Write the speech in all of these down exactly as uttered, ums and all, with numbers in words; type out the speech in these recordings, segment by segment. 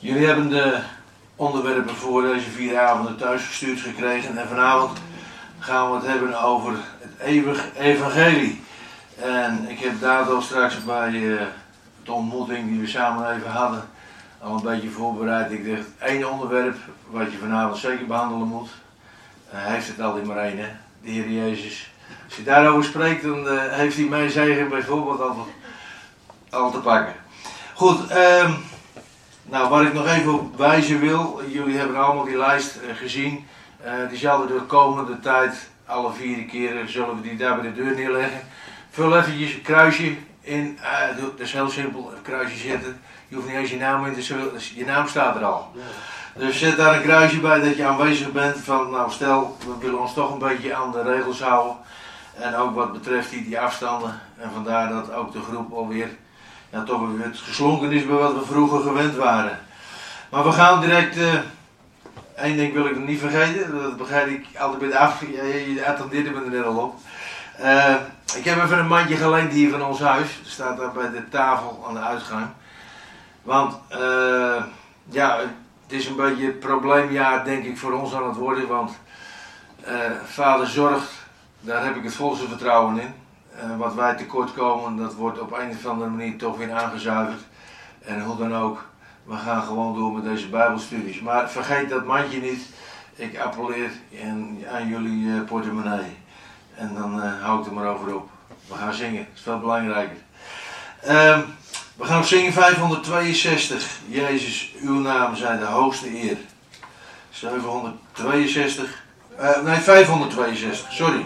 Jullie hebben de onderwerpen voor deze vier avonden thuisgestuurd gekregen en vanavond gaan we het hebben over het eeuwig evangelie. En ik heb daardoor straks bij uh, de ontmoeting die we samen even hadden al een beetje voorbereid. Ik dacht, één onderwerp wat je vanavond zeker behandelen moet. Uh, hij heeft het altijd maar één, hè? De Heer Jezus. Als je daarover spreekt, dan uh, heeft hij mijn zegen bijvoorbeeld al, al te pakken. Goed, uh, nou waar ik nog even op wijzen wil. Jullie hebben allemaal die lijst uh, gezien. Uh, die zal er de komende tijd, alle vier keren, zullen we die daar bij de deur neerleggen. Vul eventjes een kruisje in. Uh, dat is heel simpel, een kruisje zetten. Je hoeft niet eens je naam in te zetten, je naam staat er al. Dus zet daar een kruisje bij dat je aanwezig bent van, nou stel, we willen ons toch een beetje aan de regels houden. En ook wat betreft die, die afstanden. En vandaar dat ook de groep alweer, ja, toch weer geslonken is bij wat we vroeger gewend waren. Maar we gaan direct, uh, één ding wil ik nog niet vergeten, dat begrijp ik altijd bij de af, je, je attendeerde me er net al op. Uh, ik heb even een mandje geleend hier van ons huis, het staat daar bij de tafel aan de uitgang. Want, uh, ja, het is een beetje het probleemjaar denk ik voor ons aan het worden, want uh, vader zorgt, daar heb ik het volste vertrouwen in. Uh, wat wij tekort komen, dat wordt op een of andere manier toch weer aangezuiverd. En hoe dan ook, we gaan gewoon door met deze bijbelstudies. Maar vergeet dat mandje niet, ik appelleer in, aan jullie uh, portemonnee. En dan uh, hou ik er maar over op. We gaan zingen, dat is veel belangrijker. Uh, we gaan zingen vijfhonderdtweeënzestig. Jezus, uw naam zij de hoogste eer. zevenhonderdtweeënzestig. Uh, nee, vijfhonderdtweeënzestig, sorry.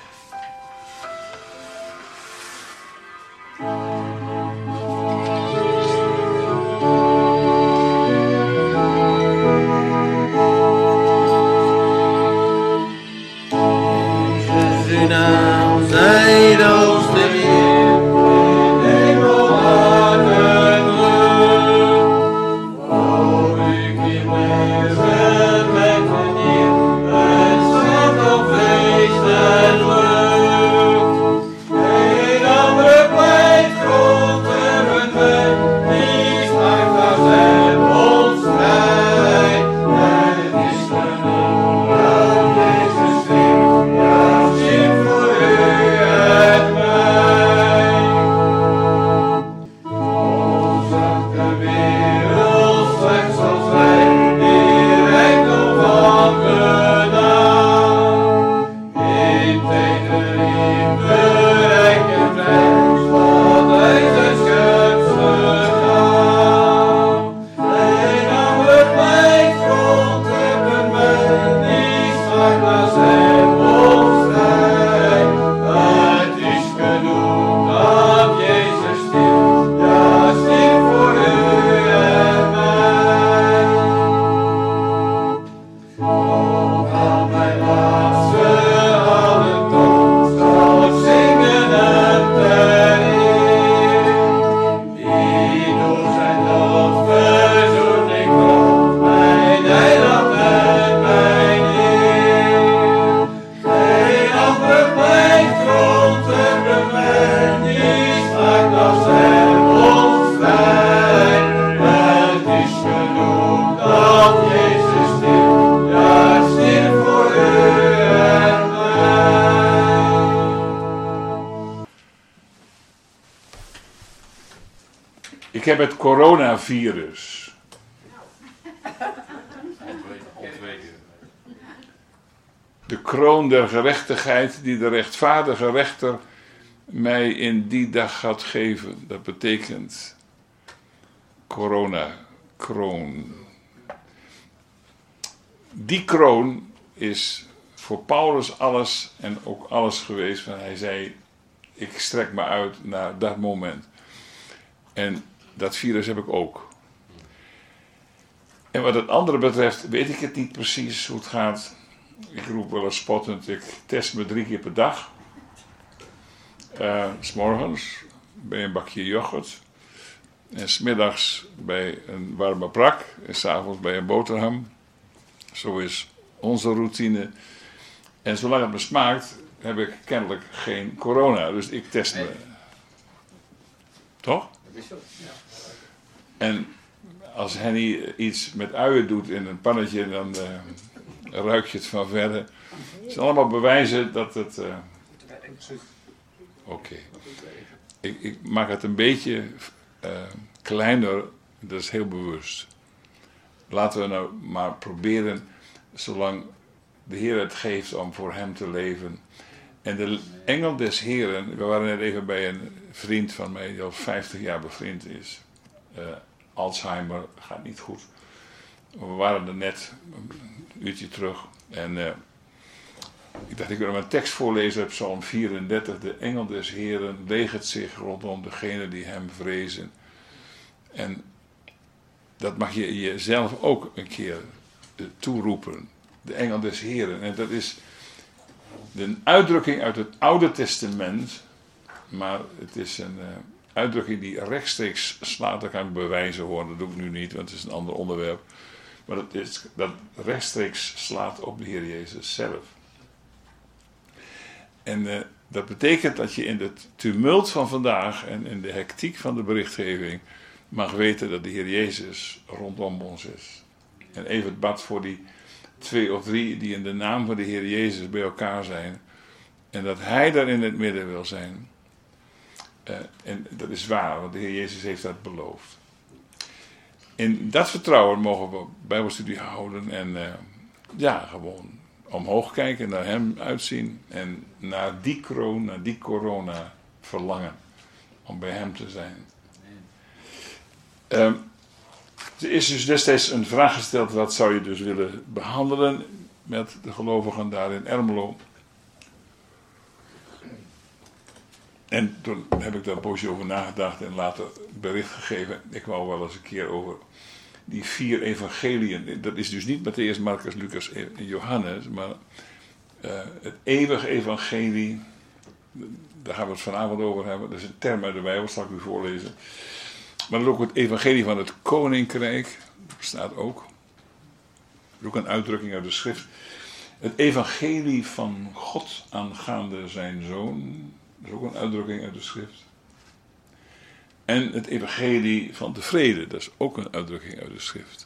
Uw naam zij de hoogste eer, in hemel, aarde, lucht. O, u kinderen met een eer, en zet op feest en lucht. Geen andere pleitgrond hebben wij, die maakt als hem ons vrij. Het is genoeg dat Jezus leeft, ja, zing voor u en mij. O, zag de wereld slechts als wij, die rijkdom van genade. In teder liefde, rijk en vrij, wat hij zijn schepselen gaf. Geen ander pleitgrond hebben wij, die smaakt als hem ons vrij. Het is genoeg dat Jezus stierf, ja, stierf voor u en mij. O, aan mijn laatste ademtocht zal ik zingen en ter eer, die door zijn dood verzoening bracht, mijn heiland en mijn Heer. Geen andere pleitgrond hebben wij, die smaakt als hem ons vrij. Het is genoeg dat Jezus stierf, ja, stierf voor u en mij. Ik heb het coronavirus. De kroon der gerechtigheid die de rechtvaardige rechter mij in die dag gaat geven. Dat betekent corona, kroon. Die kroon is voor Paulus alles en ook alles geweest. Want hij zei, ik strek me uit naar dat moment. En dat virus heb ik ook. En wat het andere betreft, weet ik het niet precies hoe het gaat. Ik roep wel eens spottend, ik test me drie keer per dag. Uh, 's morgens bij een bakje yoghurt. En 's middags bij een warme brak. En 's avonds bij een boterham. Zo is onze routine. En zolang het me smaakt, heb ik kennelijk geen corona. Dus ik test me. Toch? Dat is zo, ja. En als Henny iets met uien doet in een pannetje, dan uh, ruik je het van verre. Het zijn allemaal bewijzen dat het... Uh... Oké. Okay. Ik, ik maak het een beetje uh, kleiner, dat is heel bewust. Laten we nou maar proberen, zolang de Heer het geeft om voor hem te leven. En de engel des Heren, we waren net even bij een vriend van mij die al vijftig jaar bevriend is. Uh, Alzheimer, gaat niet goed. We waren er net een uurtje terug en uh, ik dacht ik wil hem een tekst voorlezen uit Psalm vierendertig. De engel des Heren legert zich rondom degenen die hem vrezen. En dat mag je jezelf ook een keer uh, toeroepen. De engel des Heren. En dat is een uitdrukking uit het Oude Testament, maar het is een uh, uitdrukking die rechtstreeks slaat. Dat kan ik bewijzen hoor, dat doe ik nu niet, want het is een ander onderwerp. Maar dat, is, dat rechtstreeks slaat op de Heer Jezus zelf. En uh, dat betekent dat je in het tumult van vandaag en in de hectiek van de berichtgeving mag weten dat de Heer Jezus rondom ons is. En even het bad voor die twee of drie die in de naam van de Heer Jezus bij elkaar zijn. En dat Hij daar in het midden wil zijn. Uh, en dat is waar, want de Heer Jezus heeft dat beloofd. In dat vertrouwen mogen we Bijbelstudie houden en uh, ja, gewoon omhoog kijken, naar Hem uitzien en naar die kroon, naar die corona verlangen om bij Hem te zijn. Uh, er is dus destijds een vraag gesteld, wat zou je dus willen behandelen met de gelovigen daar in Ermelo. En toen heb ik daar een poosje over nagedacht en later bericht gegeven. Ik wou wel eens een keer over die vier evangeliën. Dat is dus niet Mattheüs, Marcus, Lucas en Johannes, maar uh, het eeuwige evangelie. Daar gaan we het vanavond over hebben. Dat is een term uit de Bijbel, zal ik u voorlezen. Maar dan ook het evangelie van het koninkrijk. Dat bestaat ook. Dat is ook een uitdrukking uit de schrift. Het evangelie van God aangaande zijn zoon. Dat is ook een uitdrukking uit de schrift. En het evangelie van de vrede. Dat is ook een uitdrukking uit de schrift.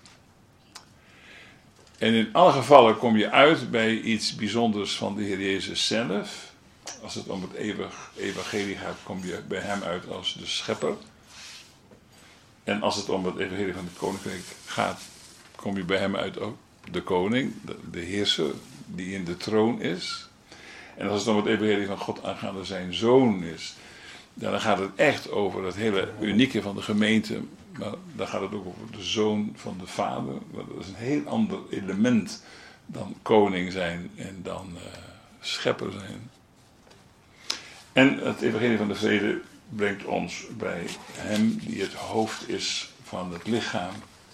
En in alle gevallen kom je uit bij iets bijzonders van de Heer Jezus zelf. Als het om het eeuwig evangelie gaat, kom je bij hem uit als de schepper. En als het om het evangelie van het koninkrijk gaat, kom je bij hem uit ook de koning, de, de heerser die in de troon is. En als het om het evangelie van God aangaande zijn zoon is, dan gaat het echt over het hele unieke van de gemeente. Maar dan gaat het ook over de zoon van de vader. Dat is een heel ander element dan koning zijn en dan uh, schepper zijn. En het evangelie van de vrede brengt ons bij hem die het hoofd is van het lichaam.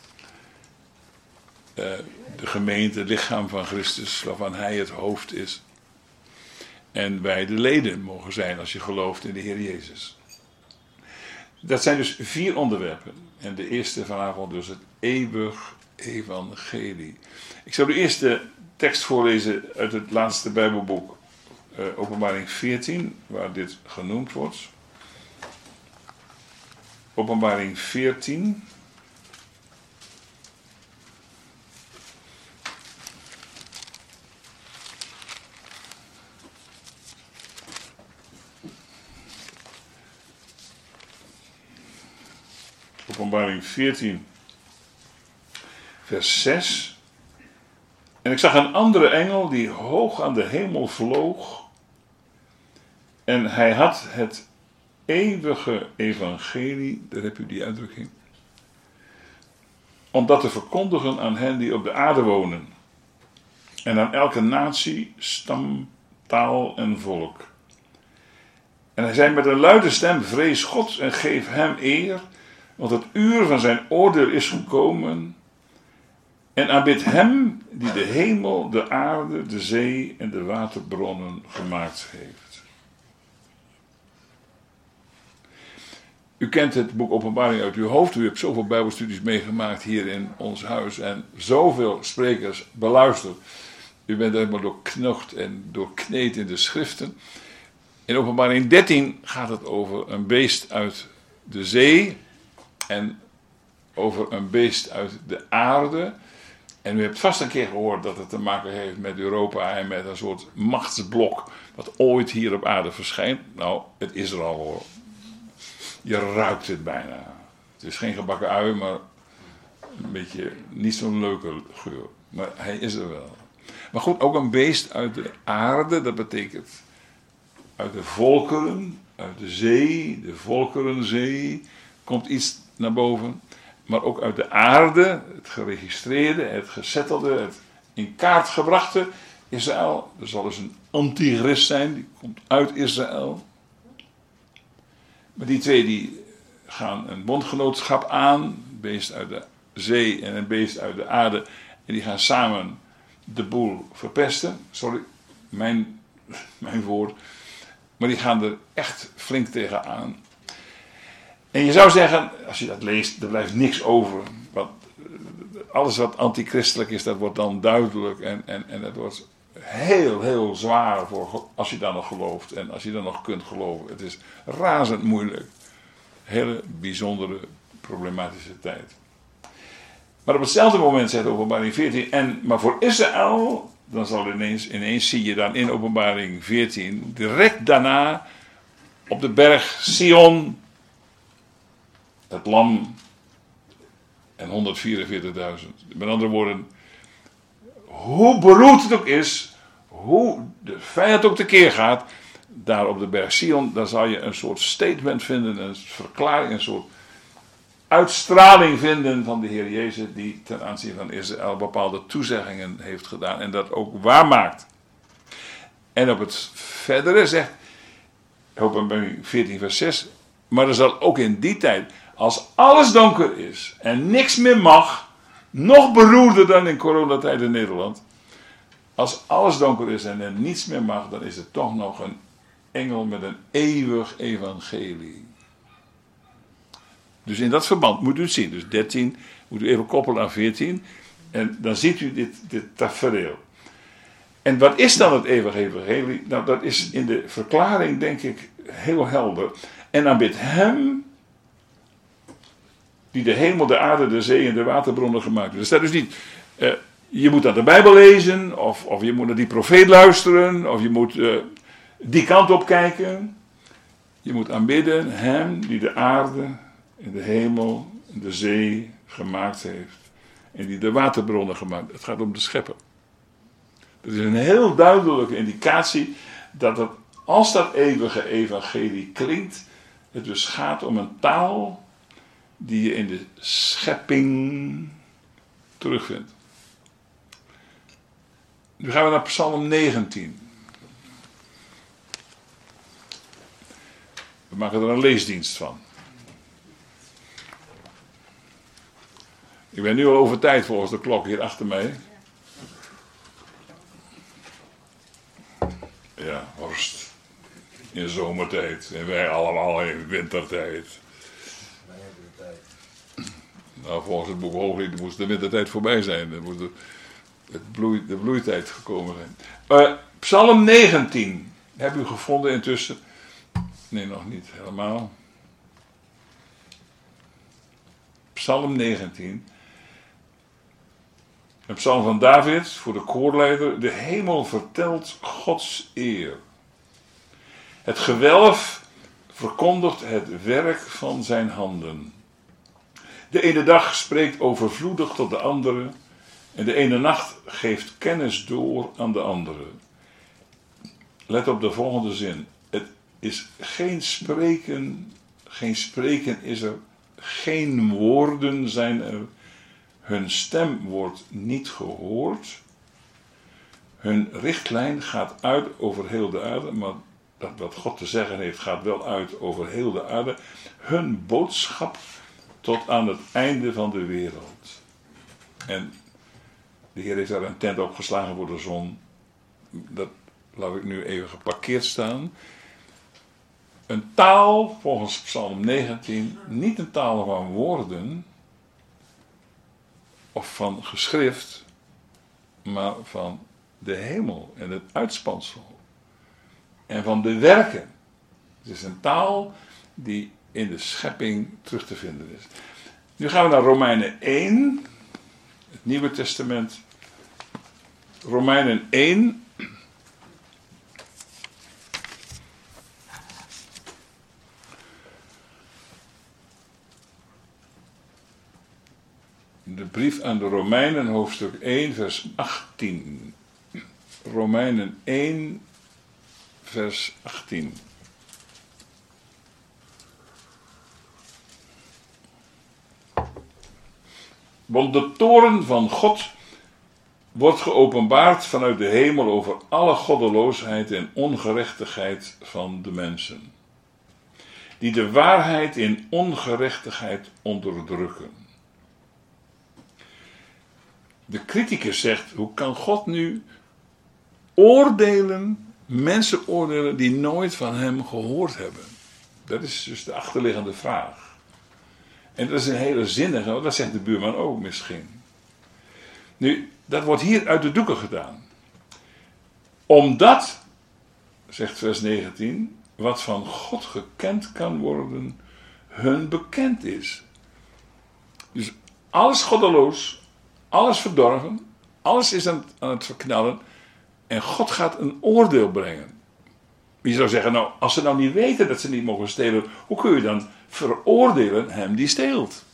Uh, de gemeente, het lichaam van Christus, waarvan hij het hoofd is. En wij de leden mogen zijn als je gelooft in de Heer Jezus. Dat zijn dus vier onderwerpen. En de eerste vanavond dus het eeuwig evangelie. Ik zal de eerste tekst voorlezen uit het laatste Bijbelboek. Uh, Openbaring veertien, waar dit genoemd wordt. Openbaring veertien. Openbaring veertien, vers zes. En ik zag een andere engel die hoog aan de hemel vloog. En hij had het eeuwige evangelie, daar heb u die uitdrukking, om dat te verkondigen aan hen die op de aarde wonen. En aan elke natie, stam, taal en volk. En hij zei met een luide stem, vrees God en geef hem eer, want het uur van zijn oordeel is gekomen. En aanbid hem die de hemel, de aarde, de zee en de waterbronnen gemaakt heeft. U kent het boek Openbaring uit uw hoofd. U hebt zoveel Bijbelstudies meegemaakt hier in ons huis en zoveel sprekers beluisterd. U bent helemaal doorknocht en doorkneed in de schriften. In Openbaring dertien gaat het over een beest uit de zee. En over een beest uit de aarde. En u hebt vast een keer gehoord dat het te maken heeft met Europa en met een soort machtsblok dat ooit hier op aarde verschijnt. Nou, het is er al hoor. Je ruikt het bijna. Het is geen gebakken ui, maar een beetje niet zo'n leuke geur. Maar hij is er wel. Maar goed, ook een beest uit de aarde, dat betekent uit de volkeren, uit de zee, de volkerenzee, komt iets naar boven. Maar ook uit de aarde, het geregistreerde, het gezettelde, het in kaart gebrachte Israël. Er zal dus een antichrist zijn, die komt uit Israël. Maar die twee die gaan een bondgenootschap aan, een beest uit de zee en een beest uit de aarde. En die gaan samen de boel verpesten. Sorry, mijn, mijn woord. Maar die gaan er echt flink tegenaan. En je zou zeggen, als je dat leest, er blijft niks over. Want alles wat antichristelijk is, dat wordt dan duidelijk. En, en, en het wordt heel, heel zwaar voor, als je daar nog gelooft. En als je daar nog kunt geloven. Het is razend moeilijk. Hele bijzondere, problematische tijd. Maar op hetzelfde moment zegt Openbaring veertien, en, maar voor Israël, dan zal ineens, ineens zie je dan in Openbaring veertien, direct daarna, op de berg Sion, het lam en honderdvierenveertigduizend. Met andere woorden, hoe beroerd het ook is, hoe de vijand ook tekeer gaat, daar op de berg Sion, daar zal je een soort statement vinden, een verklaring, een soort uitstraling vinden van de Heer Jezus, die ten aanzien van Israël bepaalde toezeggingen heeft gedaan en dat ook waarmaakt. En op het verdere zegt Openbaring veertien vers zes, maar er zal ook in die tijd, als alles donker is en niks meer mag, nog beroerder dan in coronatijd in Nederland, als alles donker is en er niets meer mag, dan is er toch nog een engel met een eeuwig evangelie. Dus in dat verband moet u het zien. Dus dertien moet u even koppelen aan veertien. En dan ziet u dit, dit tafereel. En wat is dan het eeuwige evangelie? Nou, dat is in de verklaring denk ik heel helder. En aanbid hem die de hemel, de aarde, de zee en de waterbronnen gemaakt heeft. Er staat dus niet, uh, je moet naar de Bijbel lezen, of, of je moet naar die profeet luisteren, of je moet uh, die kant op kijken. Je moet aanbidden hem die de aarde en de hemel en de zee gemaakt heeft. En die de waterbronnen gemaakt heeft. Het gaat om de schepper. Dat is een heel duidelijke indicatie dat het, als dat eeuwige evangelie klinkt, het dus gaat om een taal die je in de schepping terugvindt. Nu gaan we naar Psalm negentien. We maken er een leesdienst van. Ik ben nu al over tijd volgens de klok hier achter mij. Ja, Horst. In zomertijd. En wij allemaal in wintertijd. Wij hebben de tijd. Nou, volgens het boek Hooglied moest de wintertijd voorbij zijn. Dan moet de, het bloei, de bloeitijd gekomen zijn. Uh, Psalm negentien. Heb u gevonden intussen? Nee, nog niet helemaal. Psalm negentien. Een psalm van David voor de koorleider. De hemel vertelt Gods eer. Het gewelf verkondigt het werk van zijn handen. De ene dag spreekt overvloedig tot de andere. En de ene nacht geeft kennis door aan de andere. Let op de volgende zin. Het is geen spreken, geen spreken is er, geen woorden zijn er. Hun stem wordt niet gehoord. Hun richtlijn gaat uit over heel de aarde, maar dat wat God te zeggen heeft gaat wel uit over heel de aarde. Hun boodschap tot aan het einde van de wereld. En de Heer heeft daar een tent opgeslagen voor de zon. Dat laat ik nu even geparkeerd staan. Een taal, volgens Psalm negentien, niet een taal van woorden of van geschrift, maar van de hemel en het uitspansel. En van de werken. Het is een taal die in de schepping terug te vinden is. Nu gaan we naar Romeinen één, het Nieuwe Testament. Romeinen één. De brief aan de Romeinen, hoofdstuk één, vers achttien. Romeinen één, vers achttien. Want de toorn van God wordt geopenbaard vanuit de hemel over alle goddeloosheid en ongerechtigheid van de mensen, die de waarheid in ongerechtigheid onderdrukken. De criticus zegt, hoe kan God nu oordelen, mensen oordelen die nooit van hem gehoord hebben? Dat is dus de achterliggende vraag. En dat is een hele zinnige, dat zegt de buurman ook misschien. Nu, dat wordt hier uit de doeken gedaan. Omdat, zegt vers negentien, wat van God gekend kan worden, hun bekend is. Dus alles goddeloos, alles verdorven, alles is aan het, aan het verknallen en God gaat een oordeel brengen. Je zou zeggen, nou, als ze nou niet weten dat ze niet mogen stelen, hoe kun je dan veroordelen hem die steelt?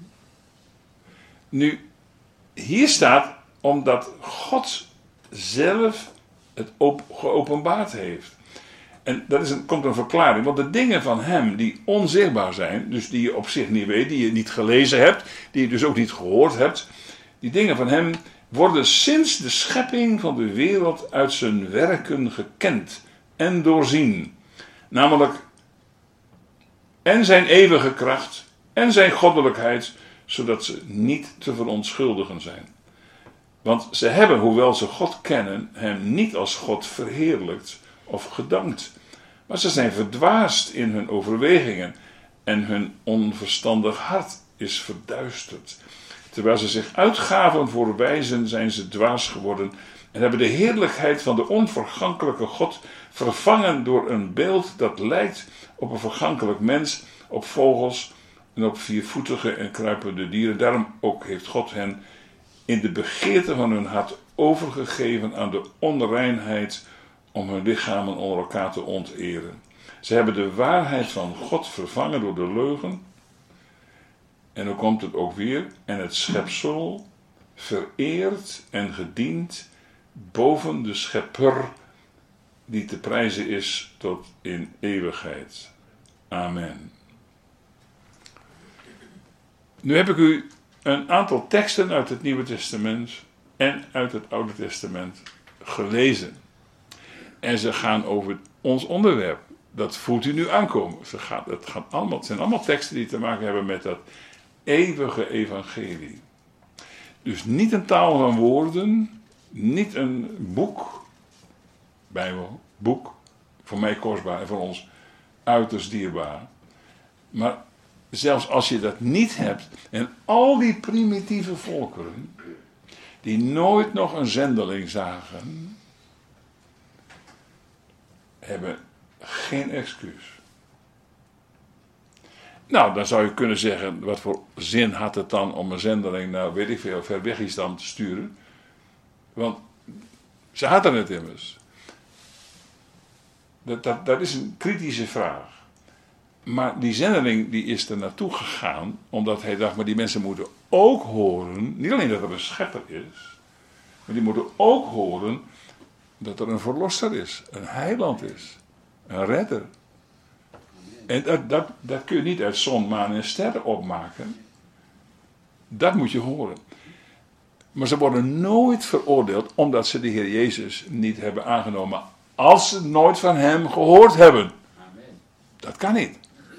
Nu, hier staat, omdat God zelf het op, geopenbaard heeft. En dat is een, komt een verklaring, want de dingen van hem die onzichtbaar zijn, dus die je op zich niet weet, die je niet gelezen hebt, die je dus ook niet gehoord hebt, die dingen van hem worden sinds de schepping van de wereld uit zijn werken gekend en doorzien. Namelijk en zijn eeuwige kracht en zijn goddelijkheid, zodat ze niet te verontschuldigen zijn. Want ze hebben, hoewel ze God kennen, hem niet als God verheerlijkt of gedankt. Maar ze zijn verdwaasd in hun overwegingen en hun onverstandig hart is verduisterd. Terwijl ze zich uitgaven voor wijzen, zijn ze dwaas geworden en hebben de heerlijkheid van de onvergankelijke God vervangen door een beeld dat lijkt op een vergankelijk mens, op vogels en op viervoetige en kruipende dieren. Daarom ook heeft God hen in de begeerte van hun hart overgegeven aan de onreinheid om hun lichamen onder elkaar te onteren. Ze hebben de waarheid van God vervangen door de leugen. En dan komt het ook weer. En het schepsel vereerd en gediend boven de schepper die te prijzen is tot in eeuwigheid. Amen. Nu heb ik u een aantal teksten uit het Nieuwe Testament en uit het Oude Testament gelezen. En ze gaan over ons onderwerp. Dat voelt u nu aankomen. Ze gaat, het, gaat allemaal, het zijn allemaal teksten die te maken hebben met dat eeuwige evangelie. Dus niet een taal van woorden, niet een boek, Bijbel, boek, voor mij kostbaar en voor ons uiterst dierbaar. Maar zelfs als je dat niet hebt, en al die primitieve volkeren, die nooit nog een zendeling zagen, hebben geen excuus. Nou, dan zou je kunnen zeggen, wat voor zin had het dan om een zendeling naar, weet ik veel, Ver-Wegistan te sturen? Want ze hadden het immers. Dat, dat, dat is een kritische vraag. Maar die zendeling die is er naartoe gegaan, omdat hij dacht, maar die mensen moeten ook horen, niet alleen dat er een schepper is, maar die moeten ook horen dat er een verlosser is, een heiland is, een redder. En dat, dat, dat kun je niet uit zon, maan en sterren opmaken. Dat moet je horen. Maar ze worden nooit veroordeeld omdat ze de Heer Jezus niet hebben aangenomen. Als ze nooit van hem gehoord hebben. Amen. Dat kan niet.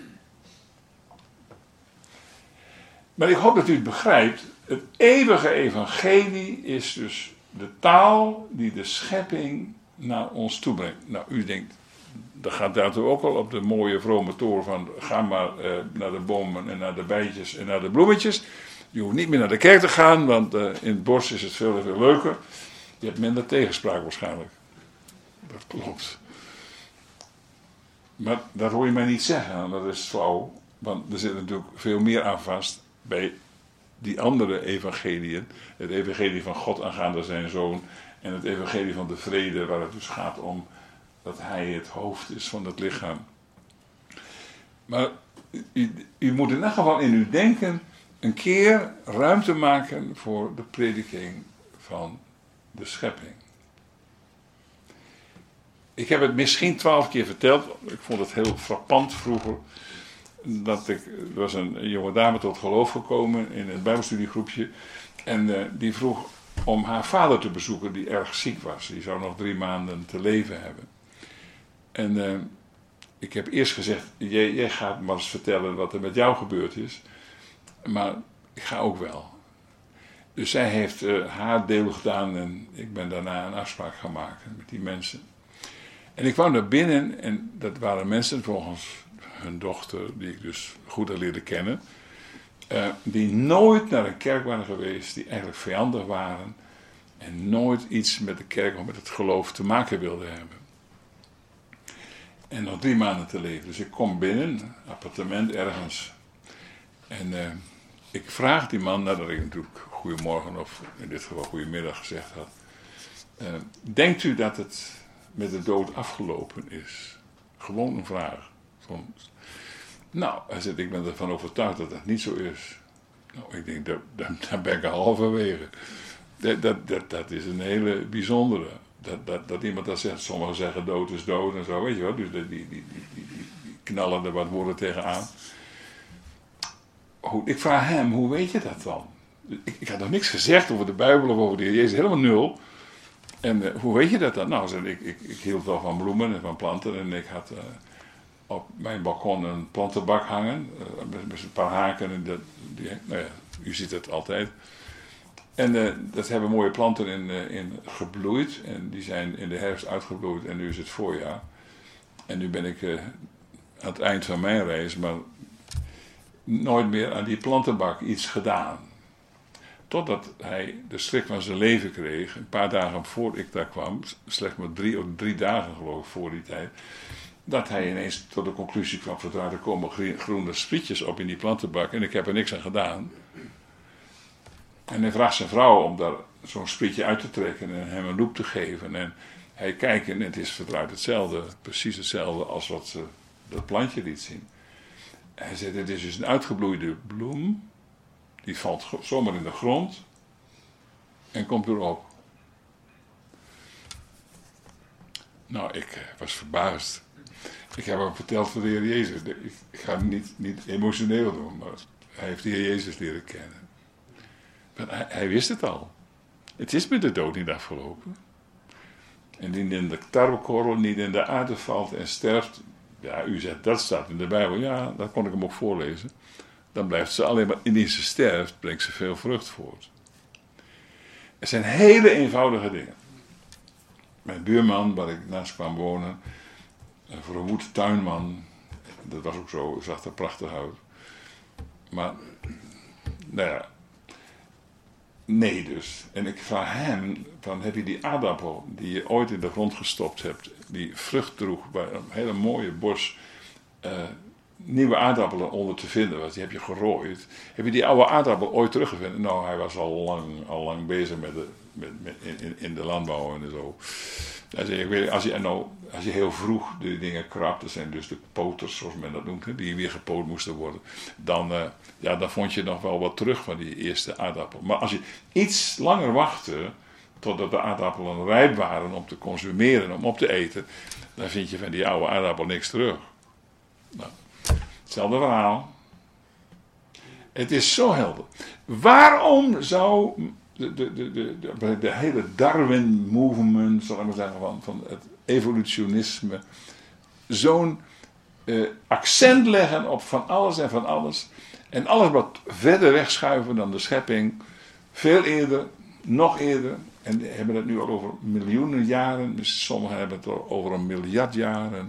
Maar ik hoop dat u het begrijpt. Het eeuwige evangelie is dus de taal die de schepping naar ons toe brengt. Nou, u denkt, dat gaat daartoe ook al op de mooie vrome toren van ga maar eh, naar de bomen en naar de bijtjes en naar de bloemetjes. Je hoeft niet meer naar de kerk te gaan, want uh, in het bos is het veel, veel leuker. Je hebt minder tegenspraak waarschijnlijk. Dat klopt. Maar dat hoor je mij niet zeggen, dat is flauw. Want er zit natuurlijk veel meer aan vast bij die andere evangeliën, het evangelie van God aangaande zijn zoon en het evangelie van de vrede, waar het dus gaat om dat hij het hoofd is van het lichaam. Maar u, u moet in elk geval in uw denken een keer ruimte maken voor de prediking van de schepping. Ik heb het misschien twaalf keer verteld. Ik vond het heel frappant vroeger. Dat ik, er was een jonge dame tot geloof gekomen in een bijbelstudiegroepje. En uh, die vroeg om haar vader te bezoeken die erg ziek was. Die zou nog drie maanden te leven hebben. En uh, ik heb eerst gezegd, jij, jij gaat maar eens vertellen wat er met jou gebeurd is. Maar ik ga ook wel. Dus zij heeft uh, haar deel gedaan en ik ben daarna een afspraak gaan maken met die mensen. En ik kwam naar binnen en dat waren mensen volgens hun dochter, die ik dus goed had leren kennen, uh, die nooit naar een kerk waren geweest, die eigenlijk vijandig waren en nooit iets met de kerk of met het geloof te maken wilden hebben. En nog drie maanden te leven. Dus ik kom binnen, een appartement ergens. En uh, ik vraag die man, nadat ik natuurlijk goedemorgen of in dit geval goedemiddag gezegd had. Uh, denkt u dat het met de dood afgelopen is? Gewoon een vraag. Van, nou, hij zegt, ik ben ervan overtuigd dat dat niet zo is. Nou, ik denk, daar, daar ben ik al halverwege. Dat, dat, dat, dat is een hele bijzondere. Dat, dat, dat iemand dat zegt, sommigen zeggen dood is dood en zo, weet je wel. Dus die, die, die, die, die knallen er wat woorden tegenaan. Hoe, ik vraag hem, hoe weet je dat dan? Ik, ik had nog niks gezegd over de Bijbel of over de Heer Jezus, helemaal nul. En uh, hoe weet je dat dan? Nou, ik, ik, ik hield wel van bloemen en van planten en ik had uh, op mijn balkon een plantenbak hangen, uh, met, met een paar haken en dat, die, nou ja, u ziet het altijd. En uh, dat hebben mooie planten in, uh, in gebloeid en die zijn in de herfst uitgebloeid en nu is het voorjaar. En nu ben ik uh, aan het eind van mijn reis, maar nooit meer aan die plantenbak iets gedaan. Totdat hij de schrik van zijn leven kreeg, een paar dagen voor ik daar kwam, slechts maar drie of drie dagen geloof ik voor die tijd, dat hij ineens tot de conclusie kwam, verdraaid, er komen groene sprietjes op in die plantenbak en ik heb er niks aan gedaan. En hij vraagt zijn vrouw om daar zo'n sprietje uit te trekken en hem een loep te geven. En hij kijkt en het is verdraaid hetzelfde, precies hetzelfde als wat ze dat plantje liet zien. Hij zegt, het is dus een uitgebloeide bloem. Die valt zomaar in de grond en komt erop. Nou, ik was verbaasd. Ik heb hem verteld van de Heer Jezus. Ik ga hem niet, niet emotioneel doen, maar hij heeft de Heer Jezus leren kennen. Maar hij, hij wist het al. Het is met de dood niet afgelopen. En die in de tarwekorrel niet in de aarde valt en sterft. Ja, u zegt, dat staat in de Bijbel. Ja, dat kon ik hem ook voorlezen. Dan blijft ze alleen maar, indien ze sterft, brengt ze veel vrucht voort. Het zijn hele eenvoudige dingen. Mijn buurman, waar ik naast kwam wonen, een verwoed tuinman, dat was ook zo, zag er prachtig uit. Maar, nou ja, nee dus. En ik vraag hem, van, heb je die aardappel die je ooit in de grond gestopt hebt, die vrucht droeg bij een hele mooie bos, uh, nieuwe aardappelen onder te vinden was, die heb je gerooid. Heb je die oude aardappel ooit teruggevonden? Nou, hij was al lang, al lang bezig met de, met, met, in, in de landbouw en zo. Hij zei, ik weet, als, je, nou, als je heel vroeg die dingen krabt, dat zijn dus de poters, zoals men dat noemt, die weer gepoot moesten worden, dan, uh, ja, dan vond je nog wel wat terug van die eerste aardappel. Maar als je iets langer wachtte, totdat de aardappelen rijp waren om te consumeren, om op te eten, dan vind je van die oude aardappel niks terug. Nou, hetzelfde verhaal. Het is zo helder. Waarom zou de, de, de, de, de, de hele Darwin movement, zal ik maar zeggen, van, van het evolutionisme, zo'n uh, accent leggen op van alles en van alles, en alles wat verder wegschuiven dan de schepping, veel eerder, nog eerder, en we hebben het nu al over miljoenen jaren, dus sommigen hebben het al over een miljard jaren.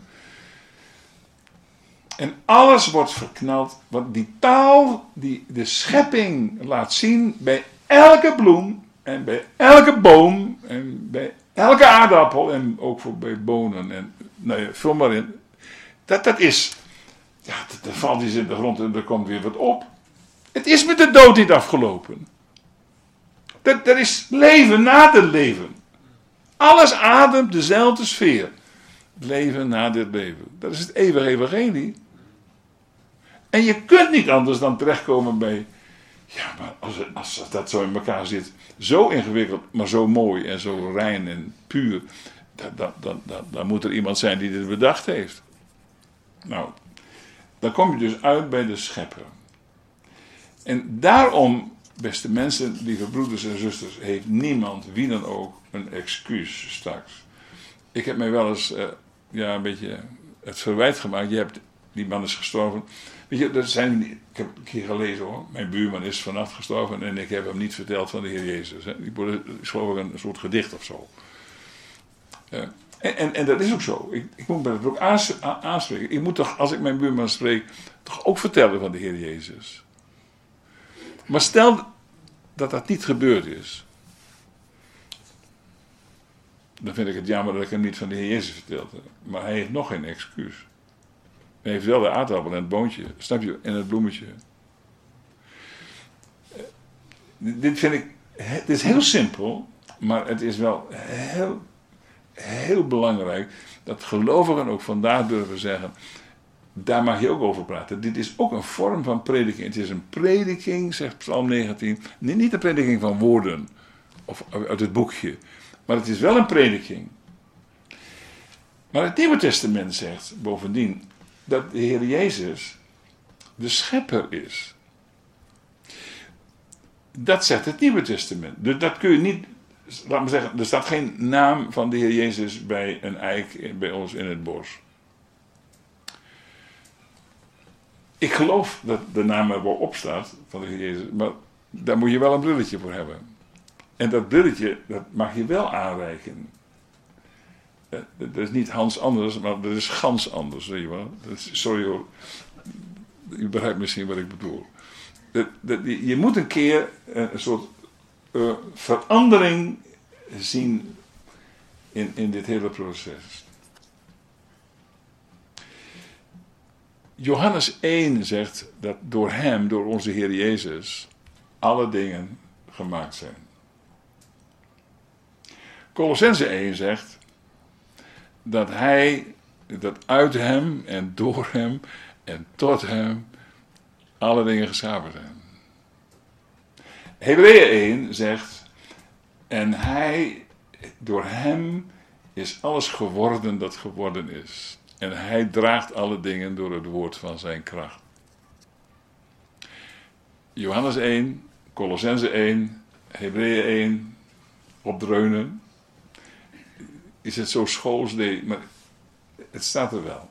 En alles wordt verknald, want die taal die de schepping laat zien bij elke bloem en bij elke boom en bij elke aardappel en ook voor bij bonen en nou ja, vul maar in. Dat, dat is, ja, dan valt iets in de grond en er komt weer wat op. Het is met de dood niet afgelopen. Er, er is leven na het leven. Alles ademt dezelfde sfeer. Leven na dit leven. Dat is het eeuwige evangelie. En je kunt niet anders dan terechtkomen bij... Ja, maar als, als dat zo in elkaar zit... Zo ingewikkeld, maar zo mooi en zo rein en puur... Dan, dan, dan, dan, dan moet er iemand zijn die dit bedacht heeft. Nou, dan kom je dus uit bij de schepper. En daarom... Beste mensen, lieve broeders en zusters, heeft niemand, wie dan ook, een excuus straks. Ik heb mij wel eens, uh, ja, een beetje het verwijt gemaakt. Je hebt, die man is gestorven. Weet je, dat zijn, ik heb een keer gelezen hoor. Mijn buurman is vannacht gestorven en ik heb hem niet verteld van de Heer Jezus. Hè. Ik is geloof ik een, een soort gedicht of zo. Uh, en, en, en dat is ook zo. Ik, ik moet me dat ook aans, aanspreken. Ik moet toch, als ik mijn buurman spreek, toch ook vertellen van de Heer Jezus. Maar stel dat dat niet gebeurd is. Dan vind ik het jammer dat ik hem niet van de Heer Jezus verteld heb. Maar hij heeft nog geen excuus. Hij heeft wel de aardappel en het boontje. Snap je? En het bloemetje. Dit vind ik... Het is heel simpel. Maar het is wel heel... Heel belangrijk. Dat gelovigen ook vandaag durven zeggen... Daar mag je ook over praten. Dit is ook een vorm van prediking. Het is een prediking, zegt Psalm negentien. Nee, niet een prediking van woorden. Of uit het boekje. Maar het is wel een prediking. Maar het Nieuwe Testament zegt bovendien... dat de Heer Jezus de schepper is. Dat zegt het Nieuwe Testament. Dus dat kun je niet... Laat me zeggen, er staat geen naam van de Heer Jezus bij een eik bij ons in het bos. Ik geloof dat de naam er wel op staat van de Heer Jezus, maar daar moet je wel een brilletje voor hebben. En dat brilletje, dat mag je wel aanreiken. Dat is niet Hans anders, maar dat is gans anders, weet je wel. Dat is, sorry hoor, u begrijpt misschien wat ik bedoel. Dat, dat, je moet een keer een soort uh, verandering zien in, in dit hele proces. Johannes één zegt dat door hem, door onze Heer Jezus, alle dingen gemaakt zijn. Kolossenzen één zegt dat hij, dat uit hem en door hem en tot hem alle dingen geschapen zijn. Hebreeën één zegt, en hij, door hem is alles geworden dat geworden is. En hij draagt alle dingen door het woord van zijn kracht. Johannes één, Kolossenzen één, Hebreeën één, opdreunen. Is het zo schools? Nee, maar het staat er wel.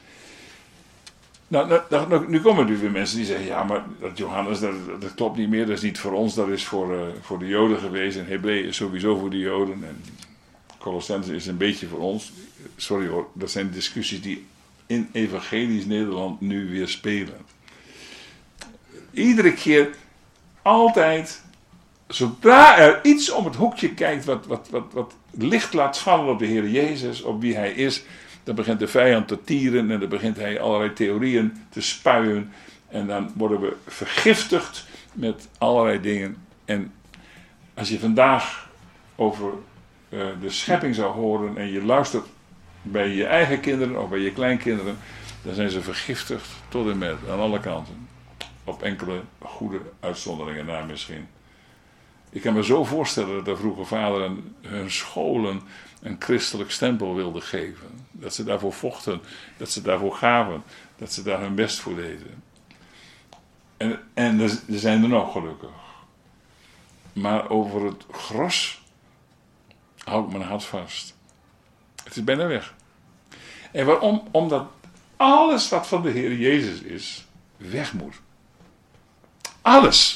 Nou, nou, nou, nu komen er weer mensen die zeggen, ja, maar dat Johannes, dat, dat klopt niet meer, dat is niet voor ons, dat is voor, uh, voor de Joden geweest. En Hebreeën is sowieso voor de Joden. En Kolossenzen is een beetje voor ons. Sorry hoor, dat zijn discussies die in evangelisch Nederland nu weer spelen. Iedere keer, altijd, zodra er iets om het hoekje kijkt wat, wat, wat, wat licht laat vallen op de Heer Jezus, op wie hij is, dan begint de vijand te tieren en dan begint hij allerlei theorieën te spuien. En dan worden we vergiftigd met allerlei dingen. En als je vandaag over uh, de schepping zou horen en je luistert bij je eigen kinderen of bij je kleinkinderen, dan zijn ze vergiftigd tot en met aan alle kanten. Op enkele goede uitzonderingen na misschien. Ik kan me zo voorstellen dat de vroege vaderen hun scholen een christelijk stempel wilden geven. Dat ze daarvoor vochten, dat ze daarvoor gaven, dat ze daar hun best voor deden. En, en er zijn er nog gelukkig. Maar over het gros hou ik mijn hart vast. Het is bijna weg. En waarom? Omdat alles wat van de Heer Jezus is, weg moet. Alles.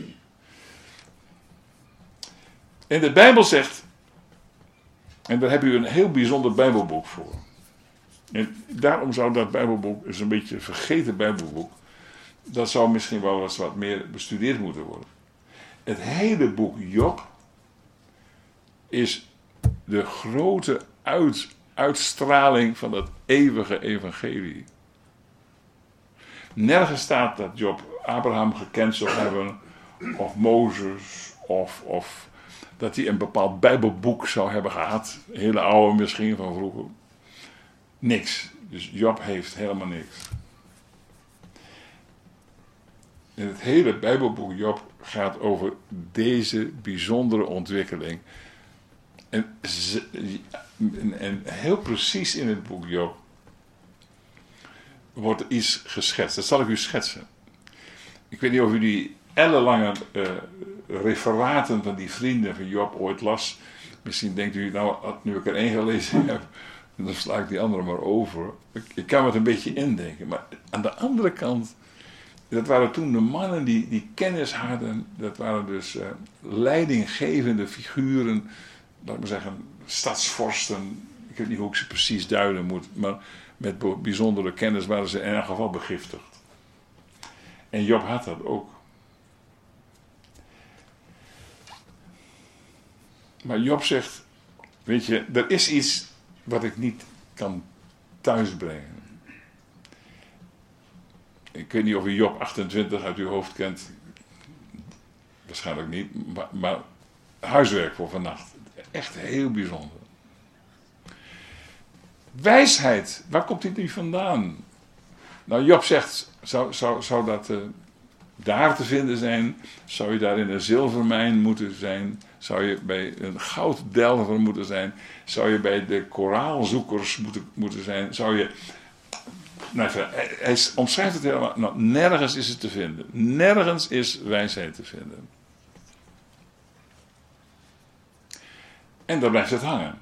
En de Bijbel zegt, en daar heb u een heel bijzonder Bijbelboek voor. En daarom zou dat Bijbelboek, is een beetje een vergeten Bijbelboek, dat zou misschien wel eens wat meer bestudeerd moeten worden. Het hele boek Job is de grote uit, uitstraling van het eeuwige evangelie. Nergens staat dat Job Abraham gekend zou hebben, of Mozes, of, of dat hij een bepaald Bijbelboek zou hebben gehad. Een hele oude misschien van vroeger. Niks. Dus Job heeft helemaal niks. En het hele Bijbelboek Job gaat over deze bijzondere ontwikkeling. En, en, en heel precies in het boek Job wordt er iets geschetst. Dat zal ik u schetsen. Ik weet niet of u die ellenlange uh, referaten van die vrienden van Job ooit las. Misschien denkt u, nou, nu ik er één gelezen heb, dan sla ik die andere maar over. Ik, ik kan me het een beetje indenken. Maar aan de andere kant, dat waren toen de mannen die, die kennis hadden. Dat waren dus uh, leidinggevende figuren, laat ik maar zeggen, stadsvorsten. Ik weet niet hoe ik ze precies duiden moet, maar met bijzondere kennis waren ze in elk geval begiftigd. En Job had dat ook. Maar Job zegt, weet je, er is iets wat ik niet kan thuisbrengen. Ik weet niet of u Job achtentwintig uit uw hoofd kent. Waarschijnlijk niet, maar, maar huiswerk voor vannacht. Echt heel bijzonder. Wijsheid, waar komt dit nu vandaan? Nou, Job zegt, zou, zou, zou dat uh, daar te vinden zijn? Zou je daar in een zilvermijn moeten zijn? Zou je bij een gouddelver moeten zijn? Zou je bij de koraalzoekers moeten, moeten zijn? Zou je... Nou, hij, hij omschrijft het helemaal. Nou, nergens is het te vinden. Nergens is wijsheid te vinden. En daar blijft het hangen.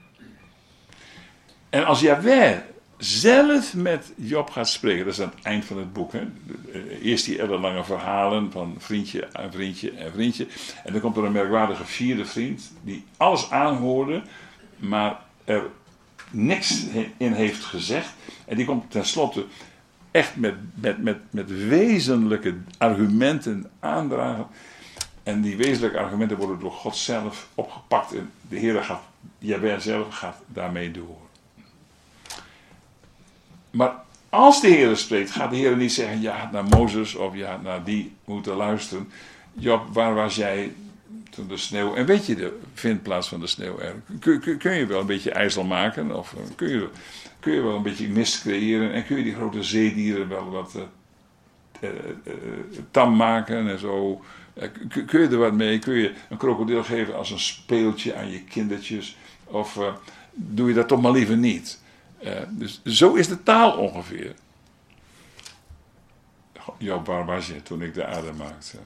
En als Jahweh zelf met Job gaat spreken, dat is aan het eind van het boek. Hè? Eerst die ellenlange verhalen van vriendje en vriendje en vriendje. En dan komt er een merkwaardige vierde vriend die alles aanhoorde, maar er niks in heeft gezegd. En die komt tenslotte echt met, met, met, met wezenlijke argumenten aandragen. En die wezenlijke argumenten worden door God zelf opgepakt. En de Heer gaat, Jahweh zelf gaat daarmee door. Maar als de Heer spreekt, gaat de Heer niet zeggen, je had naar Mozes of je had naar die moeten luisteren. Job, waar was jij toen de sneeuw, en weet je de vindplaats van de sneeuw er? Kun, kun, kun je wel een beetje ijzel maken? Of kun je, kun je wel een beetje mist creëren? En kun je die grote zeedieren wel wat uh, uh, uh, tam maken en zo? Uh, kun, kun je er wat mee? Kun je een krokodil geven als een speeltje aan je kindertjes? Of uh, doe je dat toch maar liever niet? Uh, dus zo is de taal ongeveer. Job, waar was je toen ik de aarde maakte?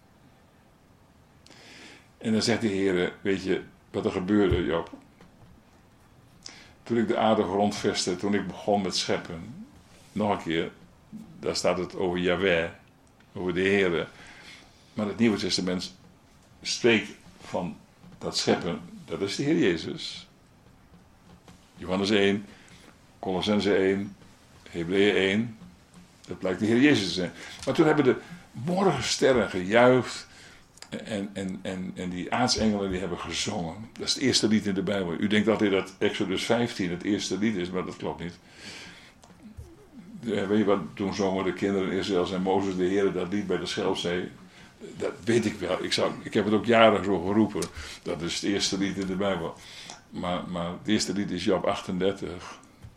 En dan zegt de Heer, weet je wat er gebeurde, Job? Toen ik de aarde grondvestte, toen ik begon met scheppen, nog een keer, daar staat het over Jahweh, over de Heer. Maar het Nieuwe Testament spreekt van dat scheppen, dat is de Heer Jezus. Johannes één, Colossenzen één, Hebreeën één, dat blijkt de Heer Jezus te zijn. Maar toen hebben de morgensterren gejuicht. En, en, en, en die aartsengelen die hebben gezongen. Dat is het eerste lied in de Bijbel. U denkt altijd dat Exodus vijftien het eerste lied is, maar dat klopt niet. De, weet je wat, toen zongen de kinderen Israëls en Mozes de Heer dat lied bij de Schelfzee. Dat weet ik wel. Ik, zou, ik heb het ook jaren zo geroepen. Dat is het eerste lied in de Bijbel. Maar, maar het eerste lied is Job achtendertig.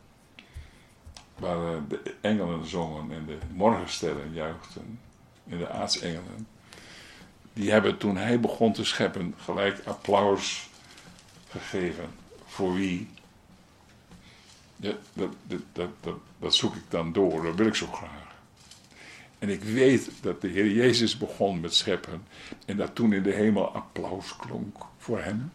Waar de engelen zongen en de morgensterren juichten. En de aartsengelen. Die hebben toen hij begon te scheppen gelijk applaus gegeven. Voor wie? Ja, dat, dat, dat, dat, dat zoek ik dan door, dat wil ik zo graag. En ik weet dat de Heer Jezus begon met scheppen. En dat toen in de hemel applaus klonk voor hem.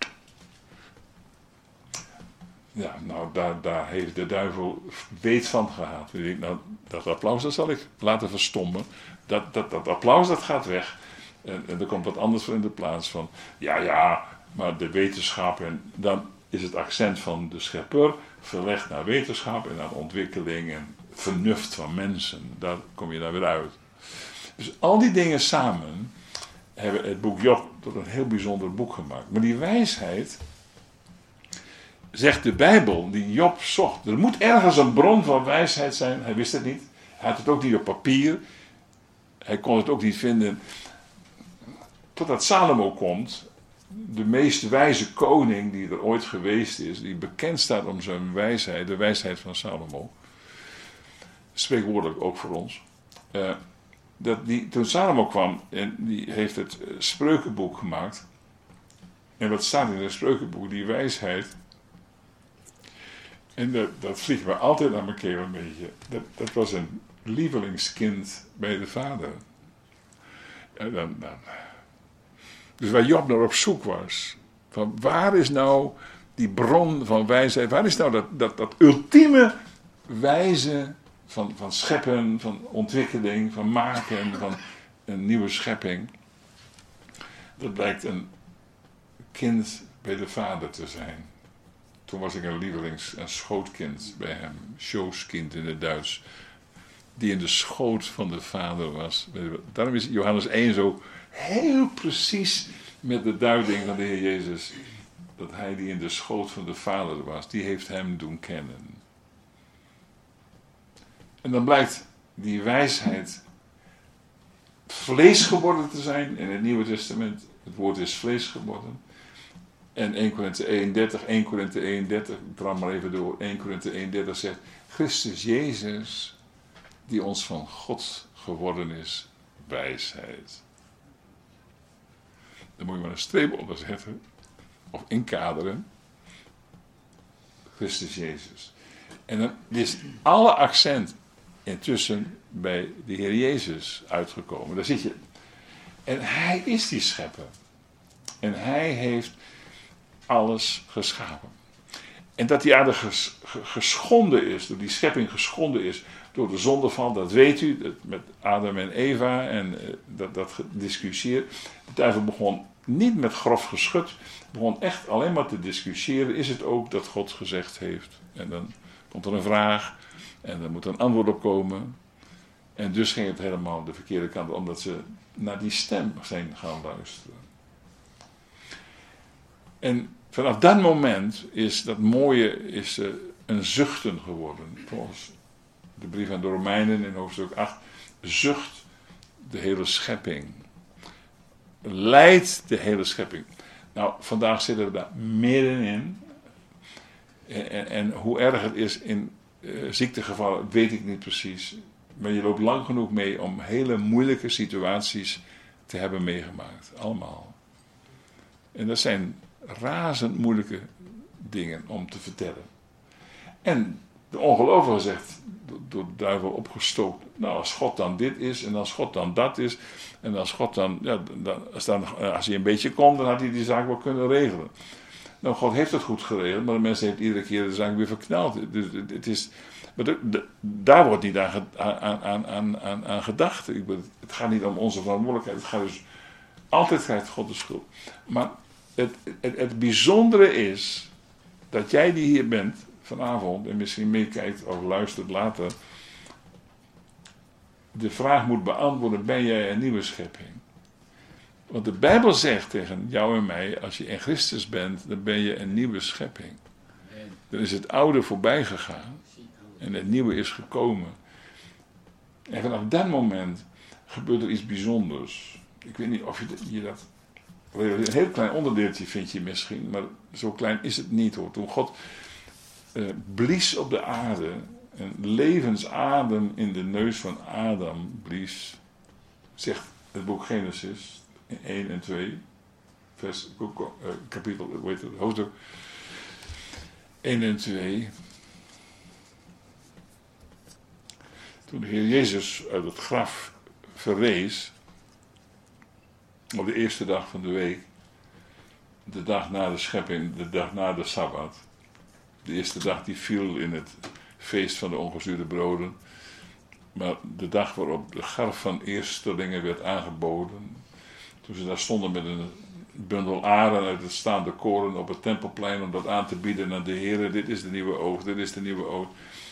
Ja, nou daar, daar heeft de duivel weet van gehad. Ik denk, nou, dat applaus dat zal ik laten verstommen. Dat, dat, dat applaus dat gaat weg. En, en er komt wat anders voor in de plaats van, ja, ja, maar de wetenschap, en dan is het accent van de schepper verlegd naar wetenschap en naar ontwikkeling en vernuft van mensen. Daar kom je daar weer uit. Dus al die dingen samen hebben het boek Job tot een heel bijzonder boek gemaakt. Maar die wijsheid, zegt de Bijbel, die Job zocht. Er moet ergens een bron van wijsheid zijn. Hij wist het niet. Hij had het ook niet op papier. hij kon het ook niet vinden. Totdat Salomo komt, de meest wijze koning die er ooit geweest is, die bekend staat om zijn wijsheid, de wijsheid van Salomo. Spreekwoordelijk ook voor ons. Uh, dat die, toen Salomo kwam, en die heeft het spreukenboek gemaakt. En wat staat in het spreukenboek, die wijsheid. En dat, dat vliegt me altijd aan mijn keel een beetje. Dat, dat was een lievelingskind bij de vader. En dan, dan. Dus waar Job naar op zoek was. Van waar is nou die bron van wijsheid? Waar is nou dat, dat, dat ultieme wijze van, van scheppen, van ontwikkeling, van maken, van een nieuwe schepping? Dat blijkt een kind bij de vader te zijn. Toen was ik een lievelings, een schootkind bij hem. Schootskind in het Duits. Die in de schoot van de vader was. Daarom is Johannes één zo heel precies met de duiding van de Heer Jezus. Dat hij die in de schoot van de vader was. Die heeft hem doen kennen. En dan blijkt die wijsheid vlees geworden te zijn in het Nieuwe Testament. Het woord is vlees geworden. En één Korinthe eenendertig, één Korinthe eenendertig, ik praat maar even door, één Korinthe eenendertig zegt, Christus Jezus, die ons van God geworden is, wijsheid. Dan moet je maar een streep onder zetten, of inkaderen, Christus Jezus. En dan is alle accent intussen bij de Heer Jezus uitgekomen. Daar zit je. En hij is die schepper. En hij heeft alles geschapen. En dat die aarde ges, geschonden is, door die schepping geschonden is, door de zondeval, dat weet u, dat met Adam en Eva en uh, dat, dat gediscussieerd. De duivel begon niet met grof geschut, begon echt alleen maar te discussiëren. Is het ook dat God gezegd heeft? En dan komt er een vraag en er moet een antwoord op komen. En dus ging het helemaal de verkeerde kant op, omdat ze naar die stem zijn gaan luisteren. En vanaf dat moment is dat mooie is, uh, een zuchten geworden. Volgens de brief aan de Romeinen in hoofdstuk acht. Zucht de hele schepping. Leidt de hele schepping. Nou, vandaag zitten we daar middenin. En, en, en hoe erg het is in uh, ziektegevallen weet ik niet precies. Maar je loopt lang genoeg mee om hele moeilijke situaties te hebben meegemaakt. Allemaal. En dat zijn razend moeilijke dingen om te vertellen. En de ongelovige zegt, door de duivel opgestookt, nou als God dan dit is en als God dan dat is en als God dan, ja, dan, als, dan als hij een beetje kon, dan had hij die zaak wel kunnen regelen. Nou, God heeft het goed geregeld, maar de mens heeft iedere keer de zaak weer verknald. Dus het is, maar de, de, daar wordt niet aan, aan, aan, aan, aan, aan gedacht. Ik bedoel, het gaat niet om onze verantwoordelijkheid, het gaat dus altijd krijgt God de schuld. Maar Het, het, het bijzondere is dat jij die hier bent vanavond en misschien meekijkt of luistert later, de vraag moet beantwoorden, ben jij een nieuwe schepping? Want de Bijbel zegt tegen jou en mij, als je in Christus bent, dan ben je een nieuwe schepping. Dan is het oude voorbij gegaan en het nieuwe is gekomen. En vanaf dat moment gebeurt er iets bijzonders. Ik weet niet of je, je dat... Een heel klein onderdeeltje vind je misschien, maar zo klein is het niet hoor. Toen God uh, blies op de aarde, een levensadem in de neus van Adam blies, zegt het boek Genesis, één en twee, vers, uh, kapitel, hoe heet het, hoofdstuk één en twee. Toen de Heer Jezus uit het graf verrees, op de eerste dag van de week, de dag na de schepping, de dag na de Sabbat. De eerste dag die viel in het feest van de ongezuurde broden. Maar de dag waarop de garf van eerstelingen werd aangeboden. Toen ze daar stonden met een bundel aren uit het staande koren op het tempelplein om dat aan te bieden aan de Heer. Dit is de nieuwe oogst, dit is de nieuwe oogst.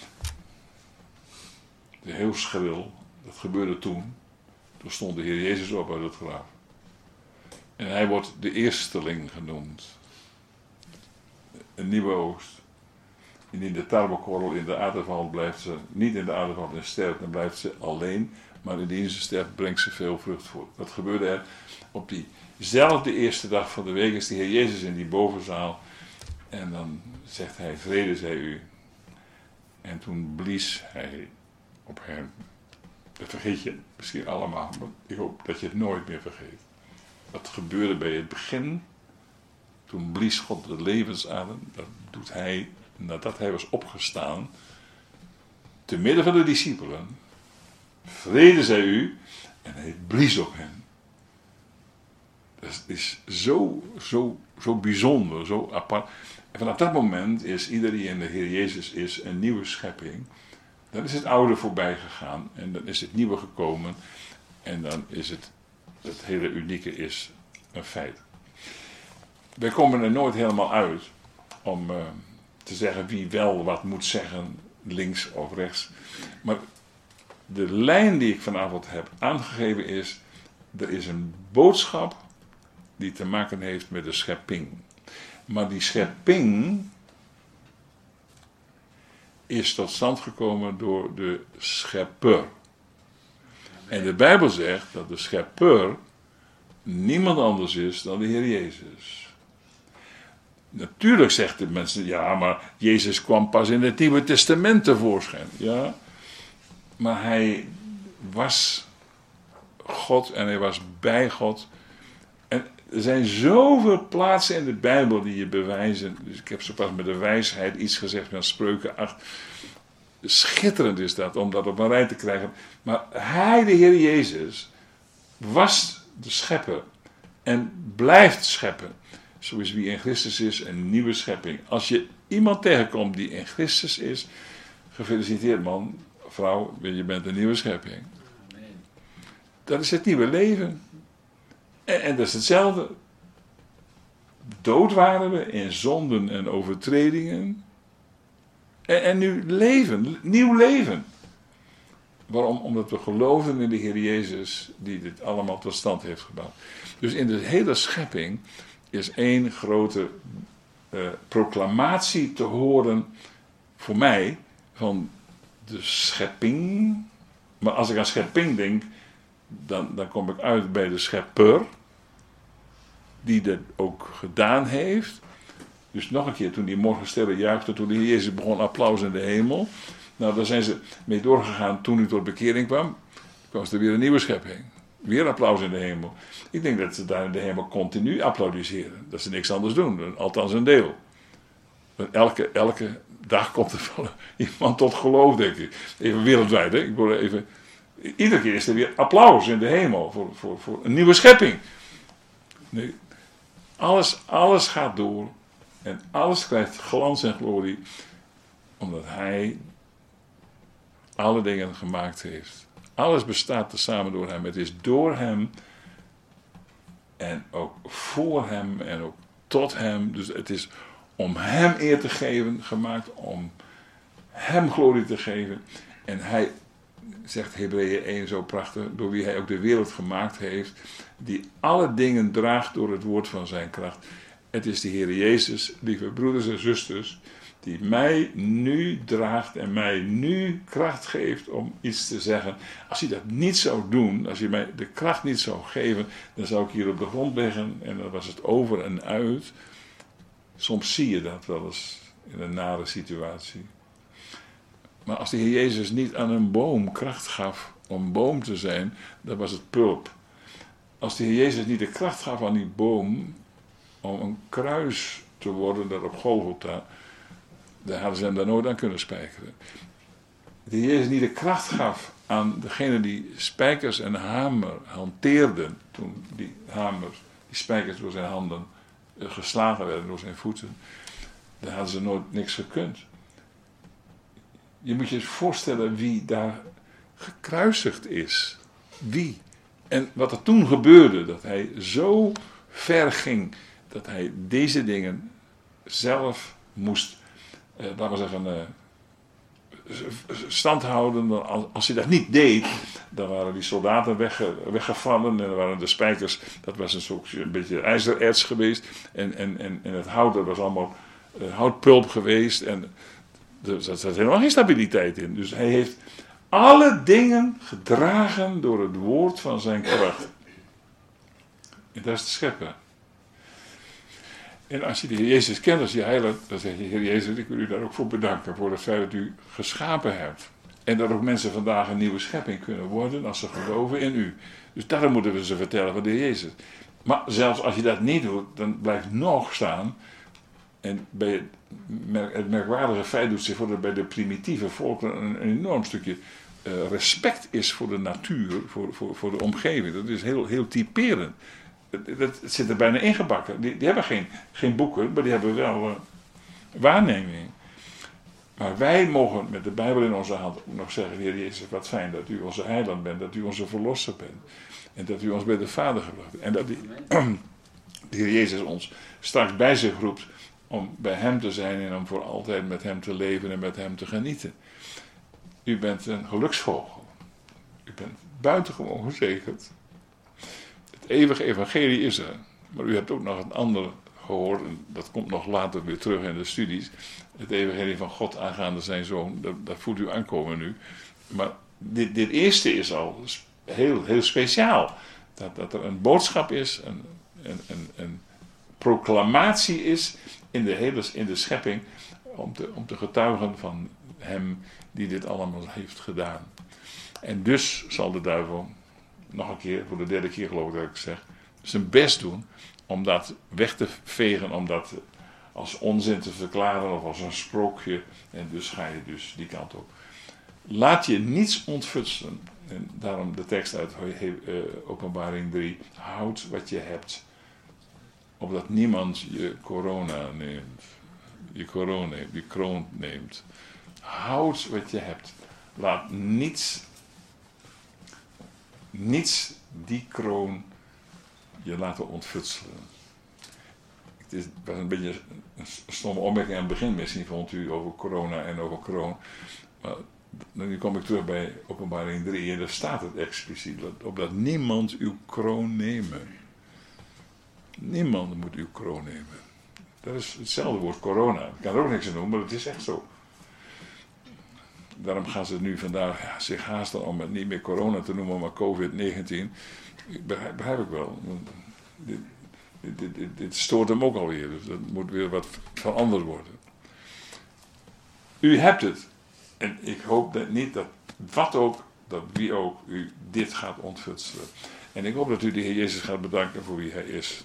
Heel schril, dat gebeurde toen. Toen stond de Heer Jezus op uit het graf. En hij wordt de eersteling genoemd. Een nieuwe oogst. Indien de tarwekorrel in de aarde valt, blijft ze niet in de aarde vallen en sterft, dan blijft ze alleen. maar indien ze sterft, brengt ze veel vrucht voort. Wat gebeurde er? Op diezelfde eerste dag van de week is de Heer Jezus in die bovenzaal. En dan zegt hij, vrede zij u. En toen blies hij op hen. Dat vergeet je misschien allemaal, maar ik hoop dat je het nooit meer vergeet. Wat gebeurde bij het begin, toen blies God de levensadem, dat doet hij nadat hij was opgestaan, te midden van de discipelen. Vrede zij u, en hij blies op hen. Dat is zo, zo, zo bijzonder, zo apart. En vanaf dat moment is ieder die in de Heer Jezus is een nieuwe schepping. Dan is het oude voorbij gegaan en dan is het nieuwe gekomen. En dan is het, het hele unieke is een feit. Wij komen er nooit helemaal uit om uh, te zeggen wie wel wat moet zeggen, links of rechts. Maar de lijn die ik vanavond heb aangegeven is, er is een boodschap die te maken heeft met de schepping. Maar die schepping is tot stand gekomen door de schepper. En de Bijbel zegt dat de schepper niemand anders is dan de Heer Jezus. Natuurlijk zegt de mensen, ja, maar Jezus kwam pas in het Nieuwe Testament tevoorschijn. Ja, maar hij was God en hij was bij God. En er zijn zoveel plaatsen in de Bijbel die je bewijzen. Dus ik heb zo pas met de wijsheid iets gezegd van Spreuken acht. Schitterend is dat, om dat op een rij te krijgen. Maar hij, de Heer Jezus, was de schepper. En blijft scheppen. Zo is wie in Christus is, een nieuwe schepping. Als je iemand tegenkomt die in Christus is, gefeliciteerd man, vrouw, je bent een nieuwe schepping. Dat is het nieuwe leven. En, en dat is hetzelfde. Dood waren we in zonden en overtredingen. En, en nu leven, nieuw leven. Waarom? Omdat we geloven in de Heer Jezus, die dit allemaal tot stand heeft gebouwd. Dus in de hele schepping is één grote uh, proclamatie te horen, voor mij, van de schepping. Maar als ik aan schepping denk, dan, dan kom ik uit bij de schepper, die dat ook gedaan heeft. Dus nog een keer, toen die morgensterren juichten, toen de Heer Jezus begon, applaus in de hemel. Nou, daar zijn ze mee doorgegaan toen hij tot bekering kwam. Kwam er weer een nieuwe schepping. Weer applaus in de hemel. Ik denk dat ze daar in de hemel continu applaudisseren. Dat ze niks anders doen, althans een deel. Want elke, elke dag komt er van iemand tot geloof, denk ik. Even wereldwijd, hè. Ik wil even... Iedere keer is er weer applaus in de hemel voor, voor, voor een nieuwe schepping. Nee, alles, alles gaat door en alles krijgt glans en glorie, omdat hij alle dingen gemaakt heeft. Alles bestaat tezamen door hem. Het is door hem en ook voor hem en ook tot hem. Dus het is om hem eer te geven gemaakt, om hem glorie te geven. En hij, zegt Hebreeën één zo prachtig, door wie hij ook de wereld gemaakt heeft, die alle dingen draagt door het woord van zijn kracht. Het is de Heer Jezus, lieve broeders en zusters, die mij nu draagt en mij nu kracht geeft om iets te zeggen. Als hij dat niet zou doen, als hij mij de kracht niet zou geven, dan zou ik hier op de grond liggen en dan was het over en uit. Soms zie je dat wel eens in een nare situatie. Maar als de Heer Jezus niet aan een boom kracht gaf om boom te zijn, dan was het pulp. Als de Heer Jezus niet de kracht gaf aan die boom om een kruis te worden, dat op Golgotha, dan hadden ze hem daar nooit aan kunnen spijkeren. De Heer Jezus niet de kracht gaf aan degene die spijkers en hamer hanteerden, toen die hamers, die spijkers door zijn handen geslagen werden, door zijn voeten, dan hadden ze nooit niks gekund. Je moet je eens voorstellen wie daar gekruisigd is. Wie? En wat er toen gebeurde, dat hij zo ver ging, dat hij deze dingen zelf moest, eh, laten we zeggen, eh, stand houden. Als, als hij dat niet deed, dan waren die soldaten wegge, weggevallen en dan waren de spijkers, dat was een soort een beetje ijzererts geweest en, en, en, en het hout, dat was allemaal uh, houtpulp geweest en er zat helemaal geen stabiliteit in. Dus hij heeft alle dingen gedragen door het woord van zijn kracht. En dat is de schepper. En als je de Heer Jezus kent als je heiland, dan zeg je, Heer Jezus, ik wil u daar ook voor bedanken, voor het feit dat u geschapen hebt. En dat ook mensen vandaag een nieuwe schepping kunnen worden als ze geloven in u. Dus daarom moeten we ze vertellen van de Heer Jezus. Maar zelfs als je dat niet doet, dan blijft nog staan. En bij het merkwaardige feit doet zich voor de, bij de primitieve volken een, een enorm stukje uh, respect is voor de natuur, voor, voor, voor de omgeving. Dat is heel, heel typerend. Dat, dat zit er bijna ingebakken. Die, die hebben geen, geen boeken, maar die hebben wel uh, waarneming. Maar wij mogen met de Bijbel in onze hand nog zeggen, Heer Jezus, wat fijn dat u onze heiland bent, dat u onze verlosser bent. En dat u ons bij de Vader gebracht hebt. En dat die, de Heer Jezus ons straks bij zich roept om bij hem te zijn en om voor altijd met hem te leven en met hem te genieten. U bent een geluksvogel. U bent buitengewoon gezegend. Het eeuwige evangelie is er. Maar u hebt ook nog een ander gehoord, en dat komt nog later weer terug in de studies. Het evangelie van God aangaande zijn zoon, dat, dat voelt u aankomen nu. Maar dit, dit eerste is al heel, heel speciaal. Dat, dat er een boodschap is, een, een, een, een proclamatie is in de, hele, in de schepping om te, om te getuigen van hem die dit allemaal heeft gedaan. En dus zal de duivel nog een keer, voor de derde keer geloof ik dat ik zeg, zijn best doen om dat weg te vegen, om dat als onzin te verklaren of als een sprookje. En dus ga je dus die kant op. Laat je niets ontfutselen. En daarom de tekst uit uh, Openbaring drie. Houd wat je hebt. Opdat niemand je corona neemt. Je corona, je kroon neemt. Houd wat je hebt. Laat niets, niets die kroon je laten ontfutselen. Het is was een beetje een stomme opmerking aan het begin misschien vond u over corona en over kroon. Maar nu kom ik terug bij Openbaring drie en daar staat het expliciet. Opdat niemand uw kroon nemen. Niemand moet uw kroon nemen. Dat is hetzelfde woord corona. Ik kan er ook niks aan doen, maar het is echt zo. Daarom gaan ze nu vandaag ja, zich haasten om het niet meer corona te noemen, maar covid negentien. Begrijp, begrijp ik wel. Dit, dit, dit, dit stoort hem ook alweer, dus dat moet weer wat veranderd worden. U hebt het. En ik hoop dat niet dat wat ook, dat wie ook, u dit gaat ontfutselen. En ik hoop dat u de Heer Jezus gaat bedanken voor wie hij is.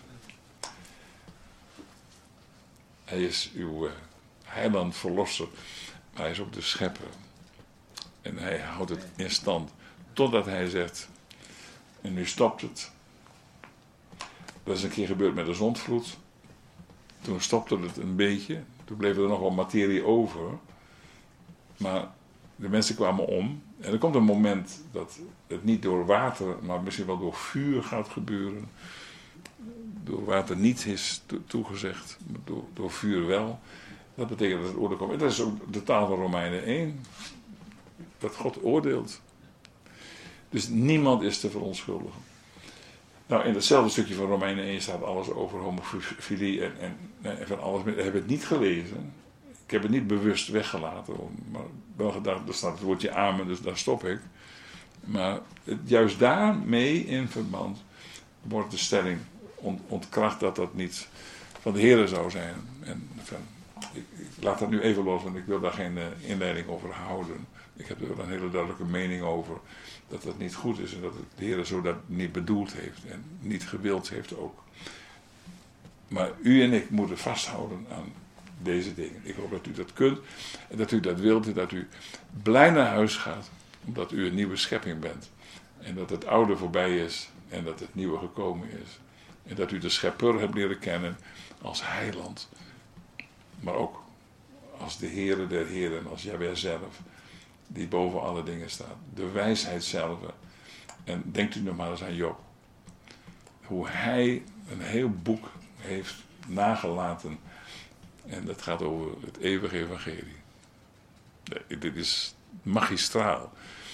Hij is uw uh, heiland, verlosser, maar hij is ook de schepper. En hij houdt het in stand totdat hij zegt, en nu stopt het. Dat is een keer gebeurd met de zondvloed. Toen stopte het een beetje. Toen bleef er nog wel materie over. Maar de mensen kwamen om. En er komt een moment dat het niet door water, maar misschien wel door vuur gaat gebeuren. Door water niet is toegezegd, maar door, door vuur wel. Dat betekent dat het oordeel komt. En dat is ook de taal van Romeinen één. Dat God oordeelt. Dus niemand is te verontschuldigen. Nou, in datzelfde stukje van Romeinen één staat alles over homofilie en, en, en van alles. Ik heb het niet gelezen. Ik heb het niet bewust weggelaten. Maar wel gedacht, er staat het woordje amen, dus daar stop ik. Maar het, juist daarmee in verband wordt de stelling ont, ontkracht dat dat niet van de Heere zou zijn. En van, ik, ik laat dat nu even los, want ik wil daar geen uh, inleiding over houden. Ik heb er wel een hele duidelijke mening over dat dat niet goed is en dat de Heer zo dat niet bedoeld heeft en niet gewild heeft ook. Maar u en ik moeten vasthouden aan deze dingen. Ik hoop dat u dat kunt en dat u dat wilt en dat u blij naar huis gaat omdat u een nieuwe schepping bent. En dat het oude voorbij is en dat het nieuwe gekomen is. En dat u de schepper hebt leren kennen als heiland. Maar ook als de Heere der Heren, als Jahweh zelf. Die boven alle dingen staat. De wijsheid zelf. En denkt u nog maar eens aan Job. Hoe hij een heel boek heeft nagelaten. En dat gaat over het eeuwige evangelie. Nee, dit is magistraal.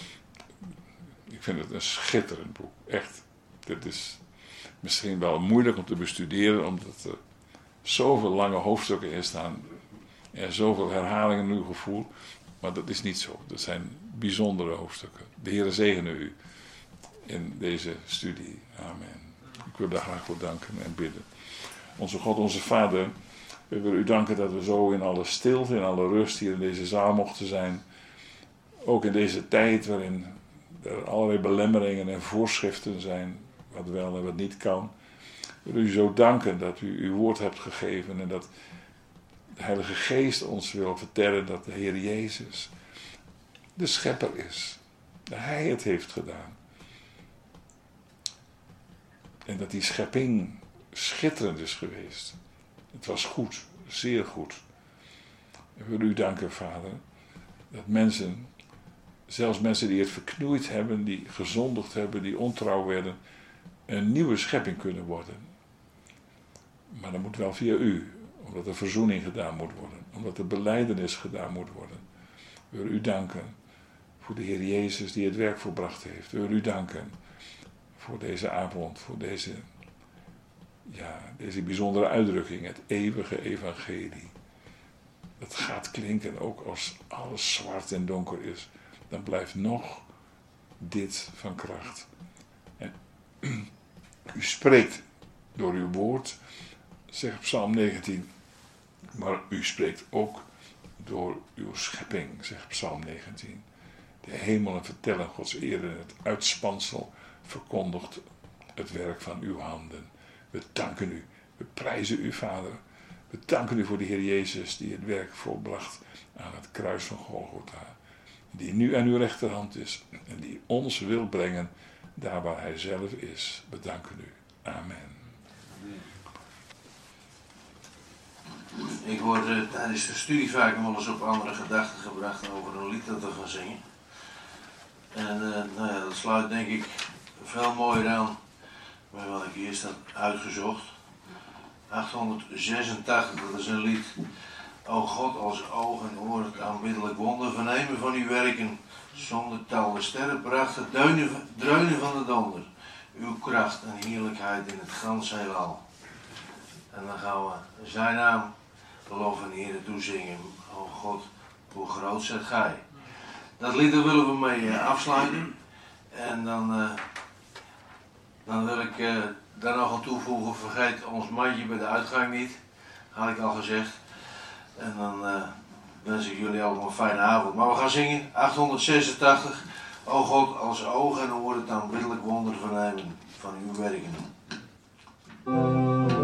Ik vind het een schitterend boek. Echt. Dit is misschien wel moeilijk om te bestuderen. Omdat er zoveel lange hoofdstukken in staan. En zoveel herhalingen in uw gevoel. Maar dat is niet zo. Dat zijn bijzondere hoofdstukken. De Heer zegene u in deze studie. Amen. Ik wil daar graag voor danken en bidden. Onze God, onze Vader, we willen u danken dat we zo in alle stilte, in alle rust hier in deze zaal mochten zijn. Ook in deze tijd waarin er allerlei belemmeringen en voorschriften zijn, wat wel en wat niet kan. We willen u zo danken dat u uw woord hebt gegeven en dat de Heilige Geest ons wil vertellen dat de Heer Jezus de schepper is. Dat Hij het heeft gedaan. En dat die schepping schitterend is geweest. Het was goed, zeer goed. Ik wil u danken, Vader, dat mensen, zelfs mensen die het verknoeid hebben, die gezondigd hebben, die ontrouw werden, een nieuwe schepping kunnen worden. Maar dat moet wel via u, omdat er verzoening gedaan moet worden, omdat er belijdenis gedaan moet worden. We willen u danken voor de Heer Jezus die het werk volbracht heeft. We willen u danken voor deze avond, voor deze, ja, deze bijzondere uitdrukking, het eeuwige evangelie. Dat gaat klinken ook als alles zwart en donker is. Dan blijft nog dit van kracht. En u spreekt door uw woord, zegt Psalm negentien, maar u spreekt ook door uw schepping, zegt Psalm negentien. De hemelen vertellen Gods eer en het uitspansel verkondigt het werk van uw handen. We danken u, we prijzen u, Vader. We danken u voor de Heer Jezus die het werk volbracht aan het kruis van Golgotha. Die nu aan uw rechterhand is en die ons wil brengen daar waar hij zelf is. We danken u. Amen. Ik word uh, tijdens de studie vaak wel eens op andere gedachten gebracht over een lied dat we gaan zingen. En uh, nou ja, dat sluit denk ik veel mooier aan bij wat ik eerst had uitgezocht. achthonderdzesentachtig, dat is een lied. O God, als oog en oor het aanbiddelijk wonder vernemen van uw werken. Zonder tal de sterrenpracht, het deunen, dreunen van de donder. Uw kracht en heerlijkheid in het ganse heelal. En dan gaan we zijn naam loven en Heere toezingen. O God, hoe groot zijt gij. Dat lied daar willen we mee uh, afsluiten. En dan, uh, dan wil ik uh, daar nog aan toevoegen, vergeet ons mandje bij de uitgang niet. Had ik al gezegd. En dan uh, wens ik jullie allemaal een fijne avond. Maar we gaan zingen, achthonderdzesentachtig. O God, als ogen en oren het aanbiddelijk wonder vernemen van uw werken.